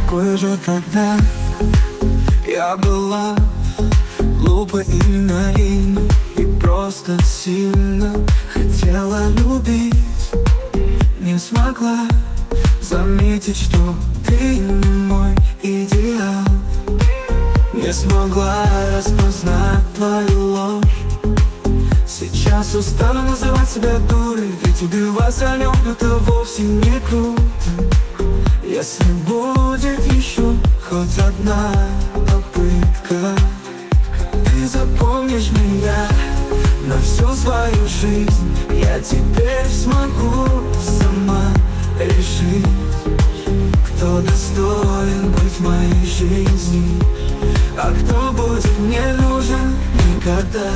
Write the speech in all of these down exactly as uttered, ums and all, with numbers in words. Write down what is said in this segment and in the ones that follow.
такой же, когда я была глупо и наивна, и просто сильно хотела любить. Не смогла заметить, что ты не мой идеал. Не смогла распознать твою ложь. Сейчас устала называть себя дурой, ведь убивать о нем это вовсе не круто. Если будет еще хоть одна попытка, ты запомнишь меня на всю свою жизнь. Я теперь смогу сама решить, кто достоин быть в моей жизни, а кто будет мне нужен никогда.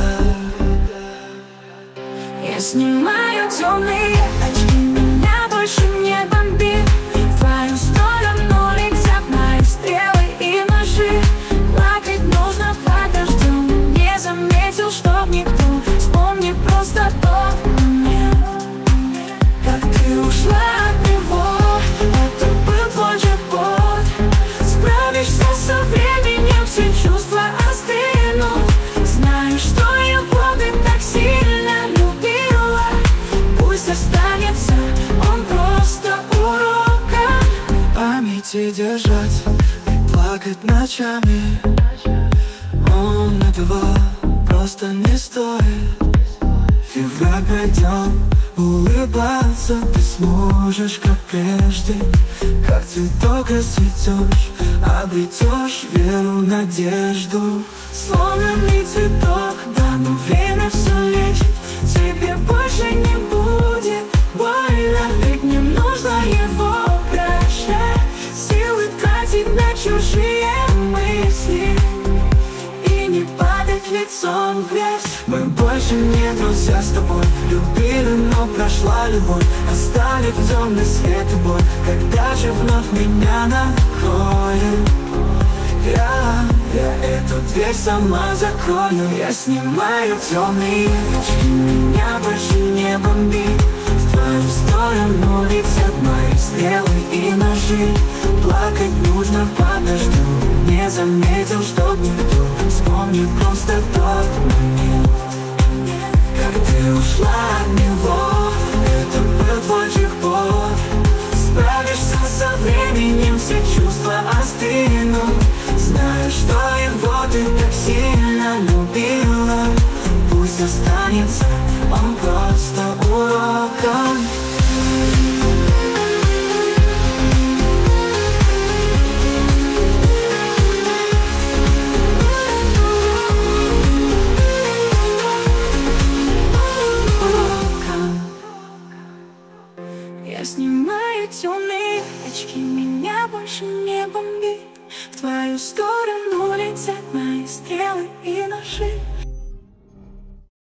Я снимаю темные очки, меня больше не бомбит. В твою сторону летят мои стрелы и ножи. Плакать нужно под дождем. Не заметил, чтоб никто. Вспомни просто тот момент, как ты ушла от него. Это был твой джекпот. Справишься со временем, все чувства остынут. Знаю, что его ты так сильно любила. Пусть останется он просто уроком. В памяти держать и плакать ночами. Он этого просто не стоит. Февраль пройдет, улыбаться ты сможешь, как прежде. Как цветок расцветешь, обретешь веру, надежду. Сломанный цветок, да, но время все лечит. Тебе больше не будет больно, ведь не нужно его прощать. Силы тратить на чужие мысли и не падать лицом в грязь. Мы больше не друзья с тобой. Любили, но прошла любовь. Оставив темный свет и боль. Когда же вновь меня накроет? Я, я эту дверь сама закрою. Я снимаю темные очки, меня больше не бомбит. В твою сторону летят мои стрелы и ножи. Плакать нужно под дождем. Не заметил, чтоб никто. Вспомни просто тот момент, как ты ушла от него. Это был твой джекпот. Справишься со временем, все чувства остынут. Знаю, что его ты так сильно любила. Пусть останется он просто уроком. Я снимаю темные очки, меня больше не бомбит.